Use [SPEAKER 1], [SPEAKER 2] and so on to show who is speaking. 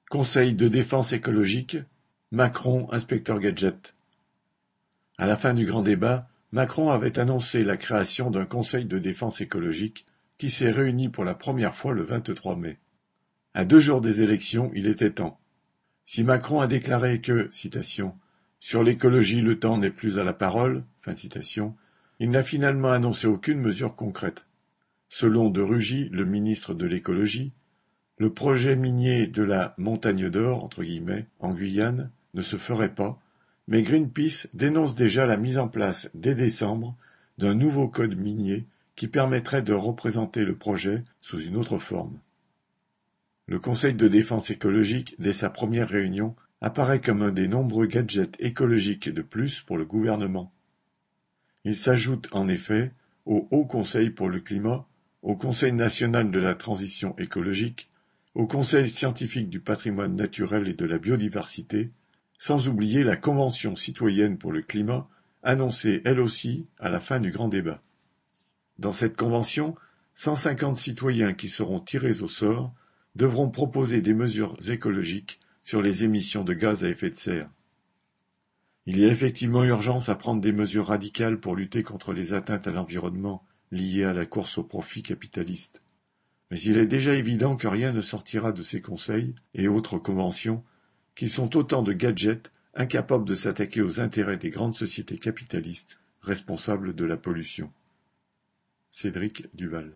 [SPEAKER 1] Conseil de défense écologique, Macron inspecteur gadget. À la fin du grand débat, Macron avait annoncé la création d'un Conseil de défense écologique qui s'est réuni pour la première fois le 23 mai. À 2 jours des élections, il était temps. Si Macron a déclaré que, citation, « sur l'écologie le temps n'est plus à la parole », fin citation, il n'a finalement annoncé aucune mesure concrète. Selon de Rugy, le ministre de l'écologie, le projet minier de la « montagne d'or » entre guillemets, en Guyane ne se ferait pas, mais Greenpeace dénonce déjà la mise en place dès décembre d'un nouveau code minier qui permettrait de représenter le projet sous une autre forme. Le Conseil de défense écologique, dès sa première réunion, apparaît comme un des nombreux gadgets écologiques de plus pour le gouvernement. Il s'ajoute en effet au Haut Conseil pour le climat, au Conseil national de la transition écologique, au Conseil scientifique du patrimoine naturel et de la biodiversité, sans oublier la Convention citoyenne pour le climat, annoncée elle aussi à la fin du grand débat. Dans cette convention, 150 citoyens qui seront tirés au sort devront proposer des mesures écologiques sur les émissions de gaz à effet de serre. Il y a effectivement urgence à prendre des mesures radicales pour lutter contre les atteintes à l'environnement liées à la course au profit capitaliste. Mais il est déjà évident que rien ne sortira de ces conseils et autres conventions, qui sont autant de gadgets incapables de s'attaquer aux intérêts des grandes sociétés capitalistes responsables de la pollution. Cédric Duval.